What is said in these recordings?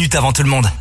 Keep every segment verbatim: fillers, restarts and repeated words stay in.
minutes avant tout le monde.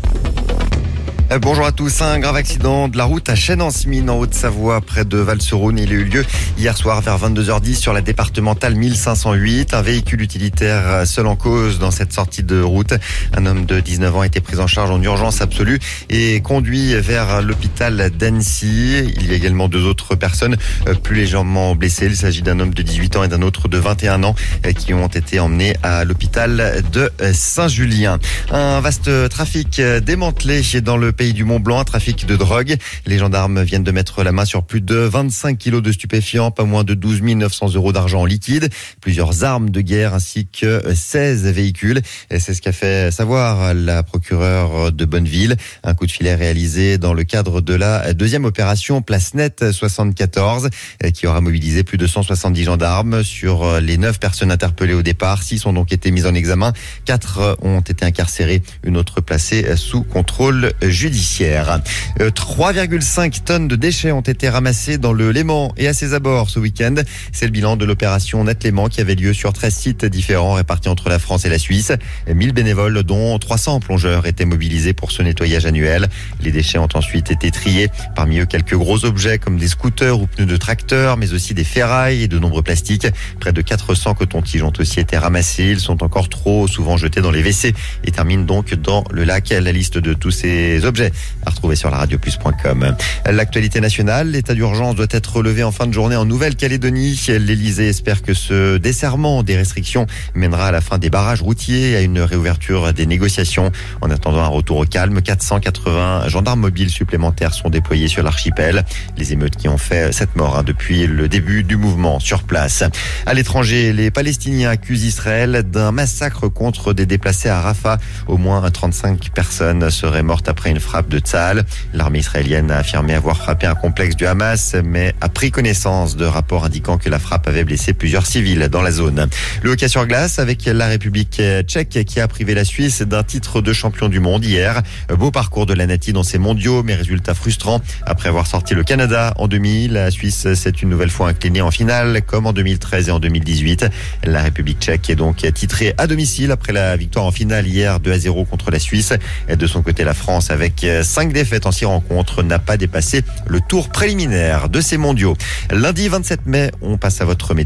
Bonjour à tous. Un grave accident de la route à Chêne-en-Smine en Haute-Savoie près de Val-sur-Rhône. Il a eu lieu hier soir vers vingt-deux heures dix sur la départementale mille cinq cent huit. Un véhicule utilitaire seul en cause dans cette sortie de route. Un homme de dix-neuf ans a été pris en charge en urgence absolue et conduit vers l'hôpital d'Annecy. Il y a également deux autres personnes plus légèrement blessées. Il s'agit d'un homme de dix-huit ans et d'un autre de vingt et un ans qui ont été emmenés à l'hôpital de Saint-Julien. Un vaste trafic démantelé dans le pays du Mont-Blanc, un trafic de drogue. Les gendarmes viennent de mettre la main sur plus de vingt-cinq kilos de stupéfiants, pas moins de douze mille neuf cents euros d'argent en liquide, plusieurs armes de guerre ainsi que seize véhicules. Et c'est ce qu'a fait savoir la procureure de Bonneville. Un coup de filet réalisé dans le cadre de la deuxième opération Place Nette soixante-quatorze qui aura mobilisé plus de cent soixante-dix gendarmes. Sur les neuf personnes interpellées au départ, six ont donc été mises en examen, quatre ont été incarcérées, une autre placée sous contrôle judiciaire. judiciaire. trois virgule cinq tonnes de déchets ont été ramassés dans le Léman et à ses abords ce week-end. C'est le bilan de l'opération Net Léman qui avait lieu sur treize sites différents répartis entre la France et la Suisse. mille bénévoles dont trois cents plongeurs étaient mobilisés pour ce nettoyage annuel. Les déchets ont ensuite été triés. Parmi eux, quelques gros objets comme des scooters ou pneus de tracteurs, mais aussi des ferrailles et de nombreux plastiques. Près de quatre cents cotons-tiges ont aussi été ramassés. Ils sont encore trop souvent jetés dans les W C et terminent donc dans le lac. La liste de tous ces objets à retrouver sur la radio plus point com. L'actualité nationale, l'état d'urgence doit être relevé en fin de journée en Nouvelle-Calédonie. L'Elysée espère que ce desserrement des restrictions mènera à la fin des barrages routiers et à une réouverture des négociations. En attendant un retour au calme, quatre cent quatre-vingts gendarmes mobiles supplémentaires sont déployés sur l'archipel. Les émeutes qui ont fait sept morts hein, depuis le début du mouvement sur place. À l'étranger, les Palestiniens accusent Israël d'un massacre contre des déplacés à Rafah. Au moins trente-cinq personnes seraient mortes après une frappe de Tsahal. L'armée israélienne a affirmé avoir frappé un complexe du Hamas, mais a pris connaissance de rapports indiquant que la frappe avait blessé plusieurs civils dans la zone. Le hockey sur glace avec la République tchèque qui a privé la Suisse d'un titre de champion du monde hier. Beau parcours de la Nati dans ses mondiaux, mais résultat frustrant. Après avoir sorti le Canada en demi, la Suisse s'est une nouvelle fois inclinée en finale, comme en deux mille treize et en deux mille dix-huit. La République tchèque est donc titrée à domicile après la victoire en finale hier deux à zéro contre la Suisse. Et de son côté, la France, avec cinq défaites en six rencontres, n'a pas dépassé le tour préliminaire de ces mondiaux. Lundi vingt-sept mai, on passe à votre météo.